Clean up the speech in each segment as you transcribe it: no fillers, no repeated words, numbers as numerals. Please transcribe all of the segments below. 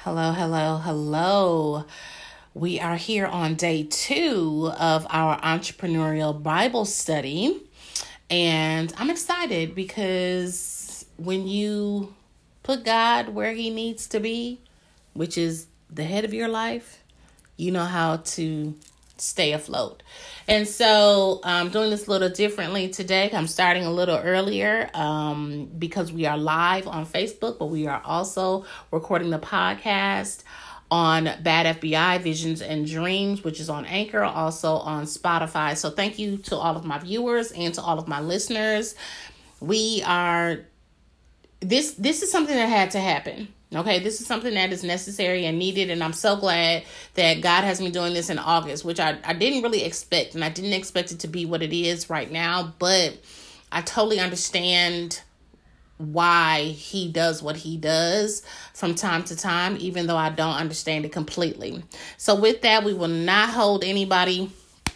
Hello, hello, hello. We are here on day 2 of our entrepreneurial Bible study. And I'm excited because when you put God where he needs to be, which is the head of your life, you know how to stay afloat. And so I'm doing this a little differently today. I'm starting a little earlier because we are live on Facebook, but we are also recording the podcast on Bad FBI Visions and Dreams, which is on Anchor, also on Spotify. So thank you to all of my viewers and to all of my listeners. This is something that had to happen. Okay, this is something that is necessary and needed, and I'm so glad that God has me doing this in August, which I didn't really expect, and I didn't expect it to be what it is right now, but I totally understand why he does what he does from time to time, even though I don't understand it completely. So with that, we will not hold anybody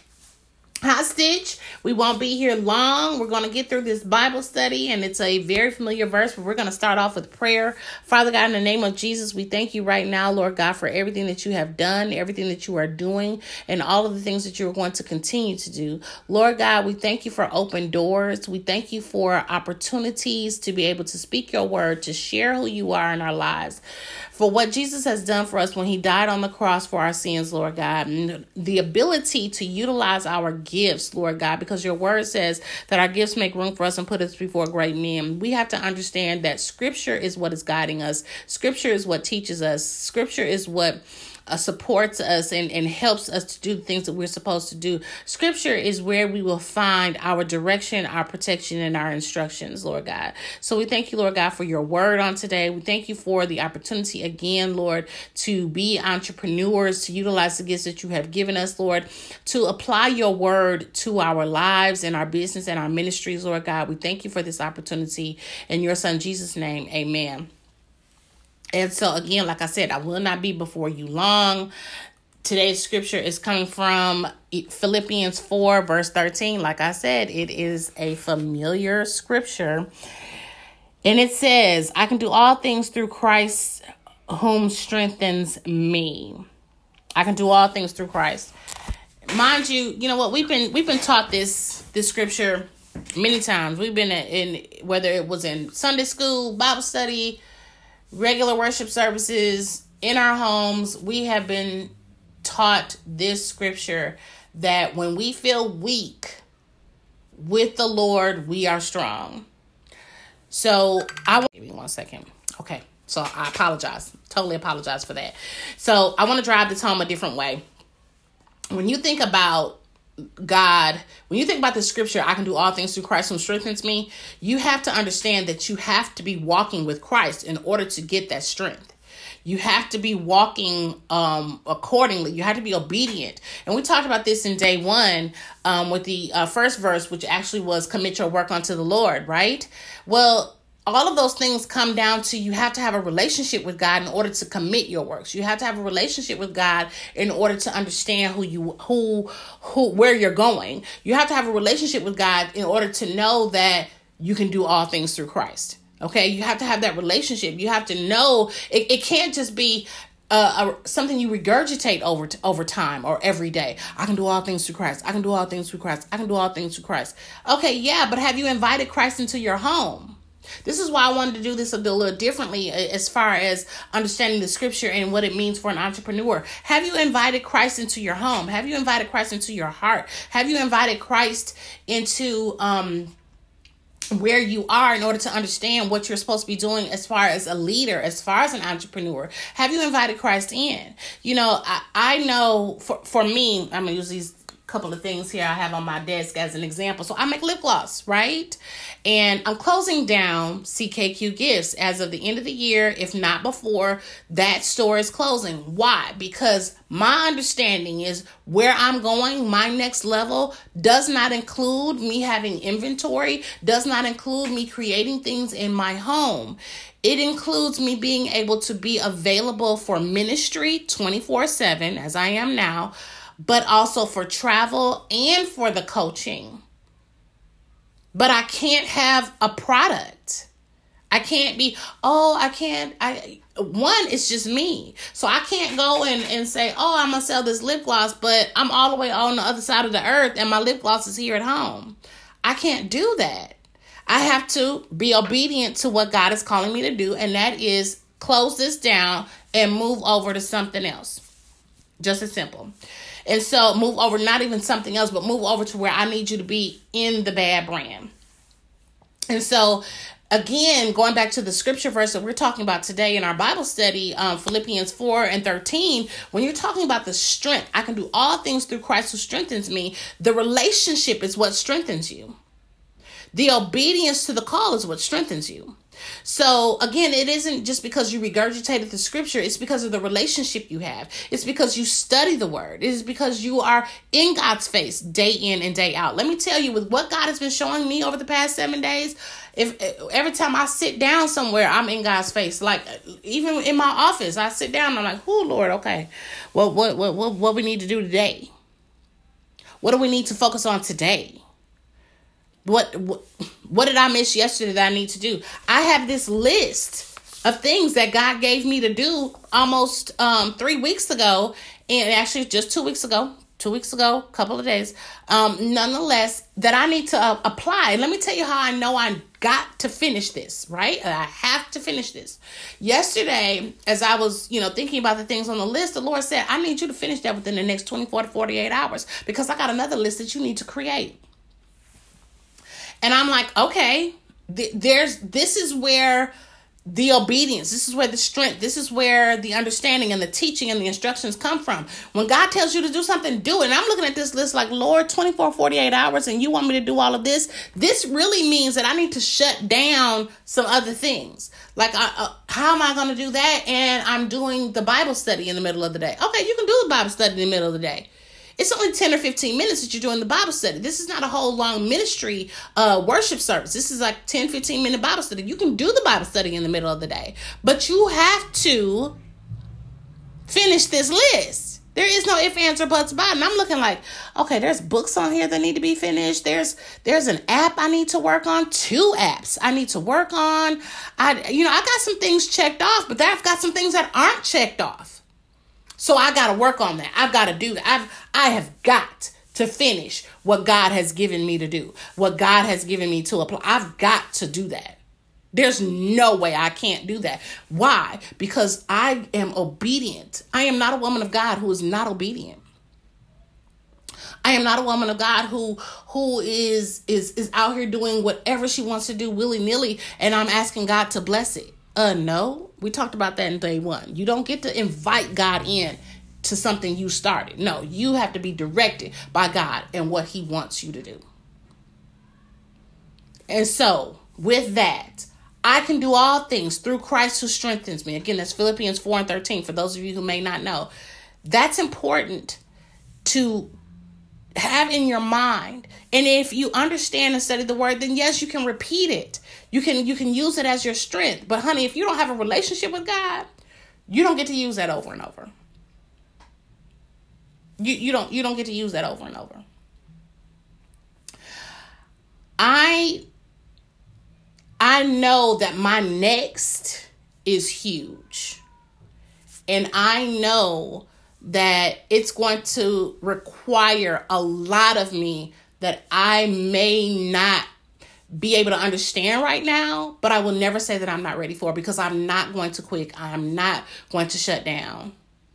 hostage. We won't be here long. We're going to get through this Bible study, and it's a very familiar verse, but we're going to start off with prayer. Father God, in the name of Jesus, we thank you right now, Lord God, for everything that you have done, everything that you are doing, and all of the things that you're going to continue to do. Lord God, we thank you for open doors. We thank you for opportunities to be able to speak your word, to share who you are in our lives, for what Jesus has done for us when he died on the cross for our sins, Lord God, and the ability to utilize our gifts, Lord God, because your word says that our gifts make room for us and put us before great men. We have to understand that scripture is what is guiding us. Scripture is what teaches us. Scripture is what supports us and helps us to do the things that we're supposed to do. Scripture is where we will find our direction, our protection, and our instructions, Lord God. So we thank you, Lord God, for your word on today. We thank you for the opportunity again, Lord, to be entrepreneurs, to utilize the gifts that you have given us, Lord, to apply your word to our lives and our business and our ministries, Lord God. We thank you for this opportunity. In your son, Jesus' name, amen. And so again, like I said, I will not be before you long. Today's scripture is coming from Philippians 4, verse 13. Like I said, it is a familiar scripture. And it says, I can do all things through Christ whom strengthens me. I can do all things through Christ. Mind you, you know what? We've been taught this scripture many times. We've been in, whether it was in Sunday school, Bible study, regular worship services, in our homes, we have been taught this scripture that when we feel weak with the Lord, we are strong. So give me 1 second. Okay. So I apologize. Totally apologize for that. So I want to drive this home a different way. When you think about God, when you think about the scripture, I can do all things through Christ who strengthens me, you have to understand that you have to be walking with Christ in order to get that strength. You have to be walking accordingly. You have to be obedient. And we talked about this in day 1 with the first verse, which actually was commit your work unto the Lord, right? Well, all of those things come down to you have to have a relationship with God in order to commit your works. You have to have a relationship with God in order to understand where you're going. You have to have a relationship with God in order to know that you can do all things through Christ. Okay, you have to have that relationship. You have to know it can't just be something you regurgitate over time or every day. I can do all things through Christ. I can do all things through Christ. I can do all things through Christ. Okay, yeah, but have you invited Christ into your home? This is why I wanted to do this a little differently as far as understanding the scripture and what it means for an entrepreneur. Have you invited Christ into your home? Have you invited Christ into your heart? Have you invited Christ into where you are in order to understand what you're supposed to be doing as far as a leader, as far as an entrepreneur? Have you invited Christ in? You know, I know for me, I'm going to use these couple of things here I have on my desk as an example. So I make lip gloss, right? And I'm closing down CKQ Gifts as of the end of the year. If not before, that store is closing. Why? Because my understanding is where I'm going, my next level does not include me having inventory, does not include me creating things in my home. It includes me being able to be available for ministry 24/7, as I am now, but also for travel and for the coaching. But I can't have a product. I can't be, one, it's just me. So I can't go and say, I'm going to sell this lip gloss, but I'm all the way on the other side of the earth and my lip gloss is here at home. I can't do that. I have to be obedient to what God is calling me to do, and that is close this down and move over to something else. Just as simple. And so move over, not even something else, but move over to where I need you to be in the bad brand. And so, again, going back to the scripture verse that we're talking about today in our Bible study, Philippians 4:13, when you're talking about the strength, I can do all things through Christ who strengthens me. The relationship is what strengthens you. The obedience to the call is what strengthens you. So again, it isn't just because you regurgitated the scripture. It's because of the relationship you have. It's because you study the word. It is because you are in God's face day in and day out. Let me tell you, with what God has been showing me over the past 7 days, if every time I sit down somewhere, I'm in God's face. Like even in my office, I sit down and I'm like, "Oh Lord, okay, well, what we need to do today? What do we need to focus on today? What did I miss yesterday that I need to do?" I have this list of things that God gave me to do almost 3 weeks ago, and actually just 2 weeks ago, a couple of days, nonetheless, that I need to apply. And let me tell you how I know I got to finish this, right? I have to finish this. Yesterday, as I was, thinking about the things on the list, the Lord said, I need you to finish that within the next 24 to 48 hours because I got another list that you need to create. And I'm like, okay, this is where the obedience, this is where the strength, this is where the understanding and the teaching and the instructions come from. When God tells you to do something, do it. And I'm looking at this list like, Lord, 24, 48 hours and you want me to do all of this? This really means that I need to shut down some other things. Like, how am I going to do that? And I'm doing the Bible study in the middle of the day. Okay, you can do the Bible study in the middle of the day. It's only 10 or 15 minutes that you're doing the Bible study. This is not a whole long ministry worship service. This is like 10, 15 minute Bible study. You can do the Bible study in the middle of the day, but you have to finish this list. There is no ifs, ands, or buts about it. And I'm looking like, okay, there's books on here that need to be finished. There's an app I need to work on. 2 apps I need to work on. I got some things checked off, but I've got some things that aren't checked off. So I got to work on that. I've got to do that. I have got to finish what God has given me to do, what God has given me to apply. I've got to do that. There's no way I can't do that. Why? Because I am obedient. I am not a woman of God who is not obedient. I am not a woman of God who is out here doing whatever she wants to do willy-nilly, and I'm asking God to bless it. No, we talked about that in day 1. You don't get to invite God in to something you started. No, you have to be directed by God and what he wants you to do. And so with that, I can do all things through Christ who strengthens me. Again, that's Philippians 4:13. For those of you who may not know, that's important to have in your mind. And if you understand and study the word, then yes, you can repeat it. You can use it as your strength. But honey, if you don't have a relationship with God, you don't get to use that over and over. You don't get to use that over and over. I know that my next is huge. And I know that it's going to require a lot of me that I may not be able to understand right now, but I will never say that I'm not ready for it because I'm not going to quit. I'm not going to shut down.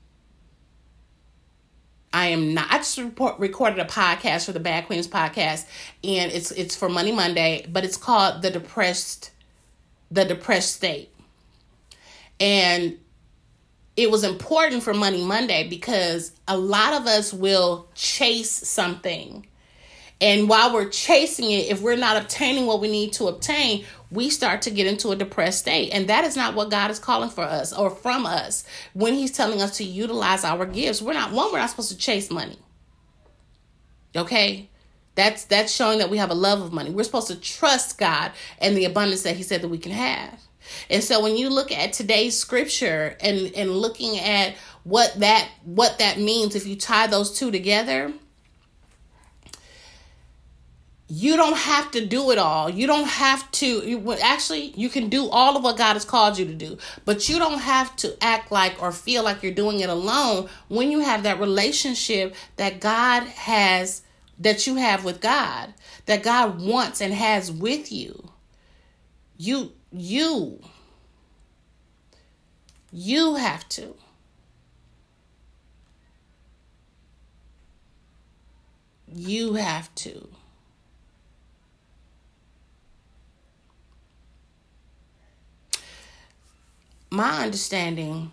I am not. I just recorded a podcast for the Bad Queens podcast, and it's for Money Monday, but it's called The Depressed State. And it was important for Money Monday because a lot of us will chase something. And while we're chasing it, if we're not obtaining what we need to obtain, we start to get into a depressed state. And that is not what God is calling for us or from us when he's telling us to utilize our gifts. We're not supposed to chase money. Okay? That's showing that we have a love of money. We're supposed to trust God and the abundance that he said that we can have. And so when you look at today's scripture and looking at what that means, if you tie those two together, You don't have to do it all. You don't have to. You can do all of what God has called you to do. But you don't have to act like or feel like you're doing it alone when you have that relationship that God has, that you have with God, that God wants and has with you. You have to. You have to. My understanding,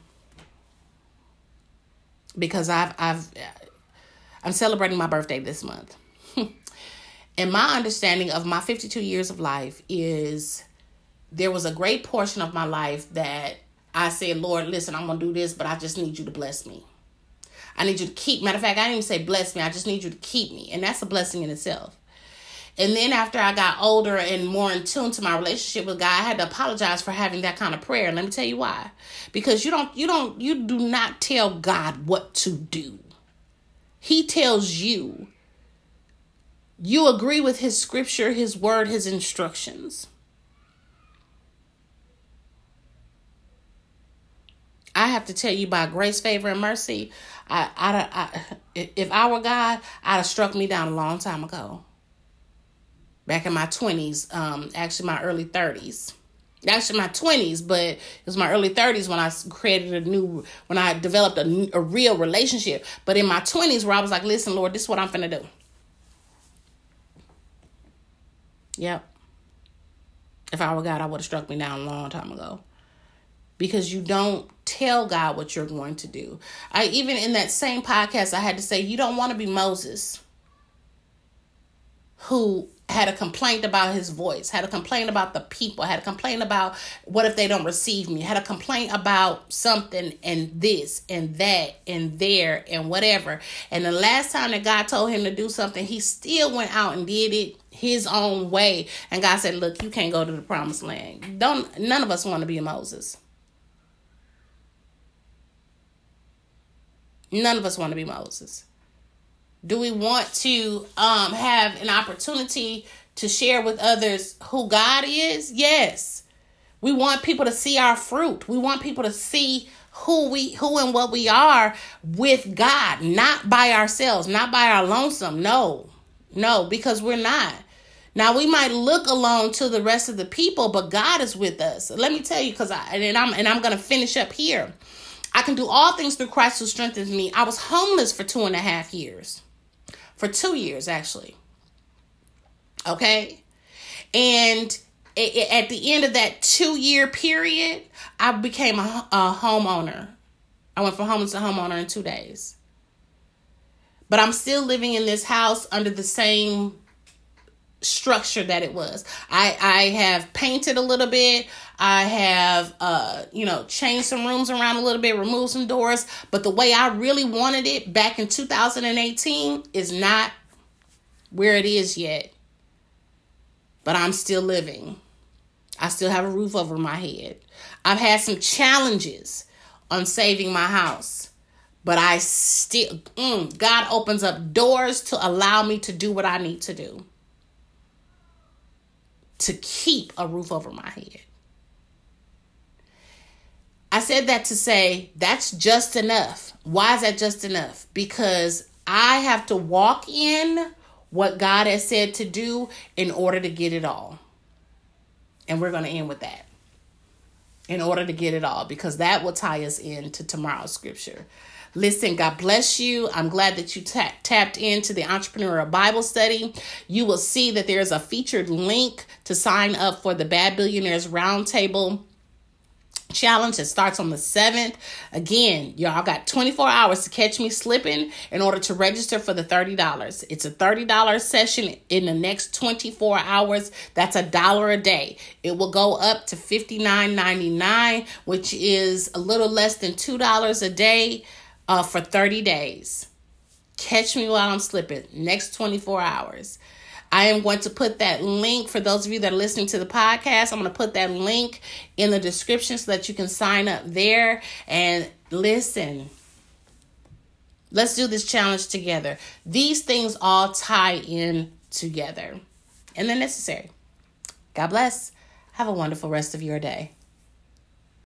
because I'm celebrating my birthday this month. And my understanding of my 52 years of life is there was a great portion of my life that I said, Lord, listen, I'm going to do this, but I just need you to bless me. I need you to keep. Matter of fact, I didn't even say bless me. I just need you to keep me. And that's a blessing in itself. And then after I got older and more in tune to my relationship with God, I had to apologize for having that kind of prayer. Let me tell you why. Because you do not tell God what to do. He tells you. You agree with his scripture, his word, his instructions. I have to tell you, by grace, favor, and mercy, if I were God, I'd have struck me down a long time ago. Back in my 20s, actually my early 30s. Actually my 20s, but it was my early 30s when I developed a real relationship. But in my 20s where I was like, listen, Lord, this is what I'm finna do. Yep. If I were God, I would have struck me down a long time ago. Because you don't tell God what you're going to do. Even in that same podcast, I had to say, you don't want to be Moses, who had a complaint about his voice, had a complaint about the people, had a complaint about what if they don't receive me, had a complaint about something and this and that and there and whatever. And the last time that God told him to do something, he still went out and did it his own way. And God said, look, you can't go to the promised land. None of us want to be a Moses. None of us want to be Moses. Do we want to have an opportunity to share with others who God is? Yes. We want people to see our fruit. We want people to see who and what we are with God, not by ourselves, not by our lonesome. No, because we're not. Now, we might look alone to the rest of the people, but God is with us. Let me tell you, because I'm going to finish up here. I can do all things through Christ who strengthens me. I was homeless for 2.5 years. For 2 years, actually. Okay? And at the end of that 2-year period, I became a homeowner. I went from homeless to homeowner in 2 days. But I'm still living in this house under the same structure that it was. I have painted a little bit. I have, changed some rooms around a little bit, removed some doors. But the way I really wanted it back in 2018 is not where it is yet. But I'm still living. I still have a roof over my head. I've had some challenges on saving my house. But I still, God opens up doors to allow me to do what I need to do. To keep a roof over my head. I said that to say that's just enough. Why is that just enough? Because I have to walk in what God has said to do in order to get it all. And we're going to end with that. In order to get it all. Because that will tie us into tomorrow's scripture. Listen, God bless you. I'm glad that you tapped into the Entrepreneurial Bible Study. You will see that there's a featured link to sign up for the Bad Billionaires Roundtable Challenge that starts on the 7th. Again, y'all got 24 hours to catch me slipping in order to register for the $30. It's a $30 session in the next 24 hours. That's $1 a day. It will go up to $59.99, which is a little less than $2 a day. For 30 days. Catch me while I'm slipping. Next 24 hours. I am going to put that link for those of you that are listening to the podcast. I'm going to put that link in the description so that you can sign up there. And listen, let's do this challenge together. These things all tie in together. and the necessary. God bless. Have a wonderful rest of your day.